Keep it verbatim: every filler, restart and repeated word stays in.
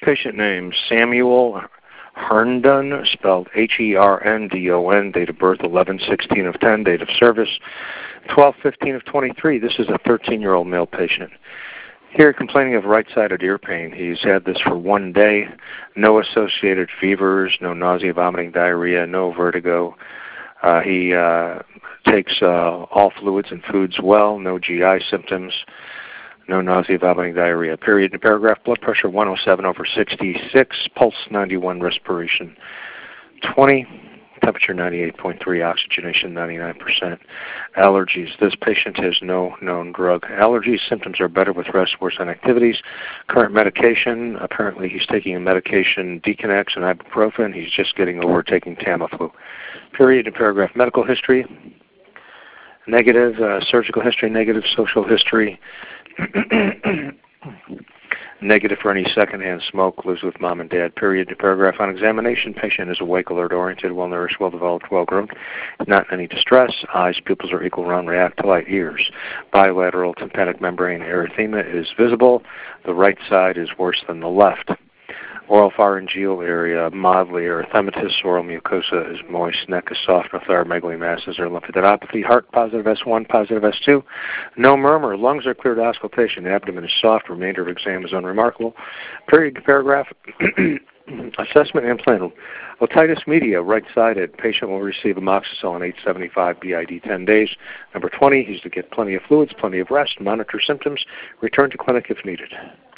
Patient name Samuel Herndon, spelled H E R N D O N, date of birth eleven sixteen of ten, date of service twelve fifteen of twenty-three. This is a thirteen-year-old male patient. Here complaining of right-sided ear pain. He's had this for one day, no associated fevers, no nausea, vomiting, diarrhea, no vertigo. Uh, he uh, takes uh, all fluids and foods well, no G I symptoms, no nausea, vomiting, diarrhea. Period in the paragraph. Blood pressure one oh seven over sixty-six, pulse ninety-one, respiration twenty, temperature ninety-eight point three, oxygenation ninety-nine percent. Allergies. This patient has no known drug allergies. Symptoms are better with rest, worse on activities. Current medication. Apparently he's taking a medication, Deconex and ibuprofen. He's just getting over taking Tamiflu. Period in paragraph. Medical history. Negative. Uh, surgical history, negative. Social history. Negative for any secondhand smoke, lives with mom and dad. Period. The paragraph. On examination, patient is awake, alert, oriented, well-nourished, well-developed, well-grown, not in any distress. Eyes, pupils are equal, round, react to light. Ears. Bilateral tympanic membrane erythema is visible. The right side is worse than the left. Oral pharyngeal area, mildly erythematous. Oral mucosa is moist. Neck is soft. No thyromegaly masses or lymphadenopathy. Heart positive S one, positive S two. No murmur. Lungs are cleared to auscultation. The abdomen is soft. Remainder of exam is unremarkable. Period to paragraph. Assessment and plan. Otitis media, right-sided. Patient will receive amoxicillin eight seventy-five B I D ten days. Number twenty, he's to get plenty of fluids, plenty of rest, monitor symptoms, return to clinic if needed.